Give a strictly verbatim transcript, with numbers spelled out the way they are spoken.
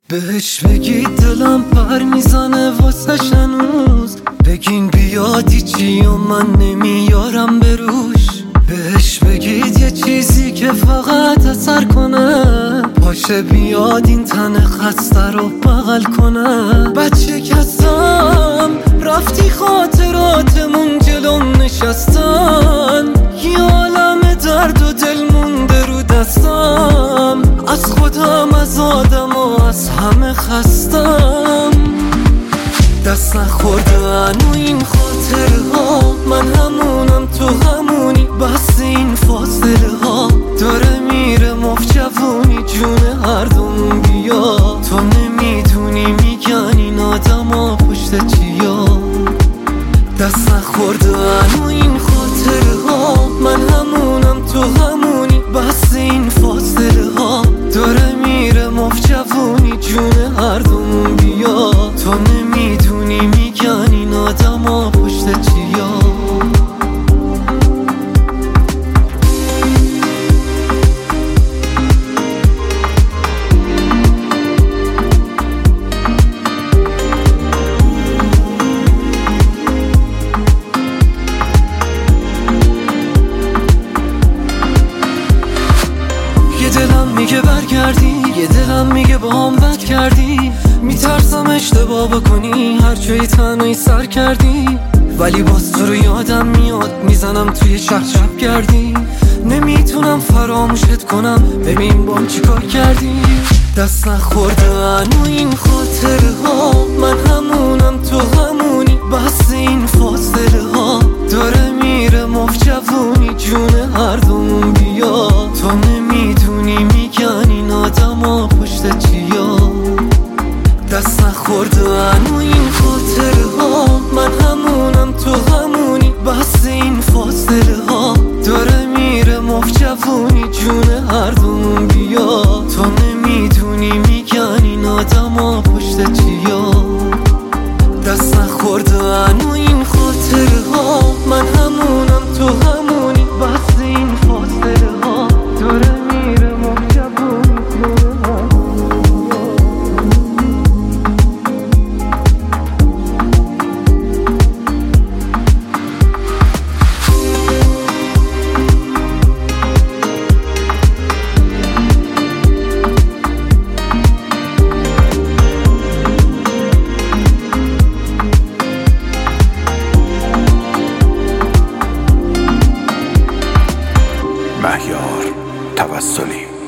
بهش بگید دلم پر میزنه واسه هنوز، بگین بیادی چی و من نمیارم بروش. بهش بگید یه چیزی که فقط اثر کنه، پاشه بیاد این تن خسته رو بغل کنه. بچه کسم رفتی خاطراتمون جلوم نشستن، یه عالم درد و دل مونده رو دستم. از خودم، از آدم و از همه خستم. دست نخوردن و این خاطره ها، من همونم تو همونی، بس این فاصله ها داره میره مفت جوونی جون هر دومون. بیا تو نمیدونی میگن این آدم ها پشت چیا. دست نخوردن و این خاطره ها، من همونم تو همونی، بس این فاصله ها داره میره مفت جوونی جون هر دومون. بیا تو نمیدونی میگن این آدم ها پشت چیا. یه دلم میگه برگردی، یه دلم میگه با هم بد کردی. میترسم اشتباه بکنی، هر جایی تنهایی سر کردی. ولی باز تو رو یادم میاد، میزنم توی شهر شب کردی. نمیتونم فراموشت کنم، ببین بام چی کار کردی. دست نخوردن و این خاطره ها، من همونم تو همونی، بس این فاصله ها داره میره مفت جوونی جون هر دومون. بیا تو نمیدونی میگن این آدم ها پشت چیا. دست نخوردن و این خاطره ها، من همونم تو همونی، بس این فاصله ها داره میره مفت جوونی جون هر دومون. بیا تو نمیدونی میگن این آدم ها پشت چیا. دست نخوردن و این خاطره ها، من همونم تو همونی، بس این فاصله ها داره میره مفت جوونی جون هر دومون. مهیار توسلی.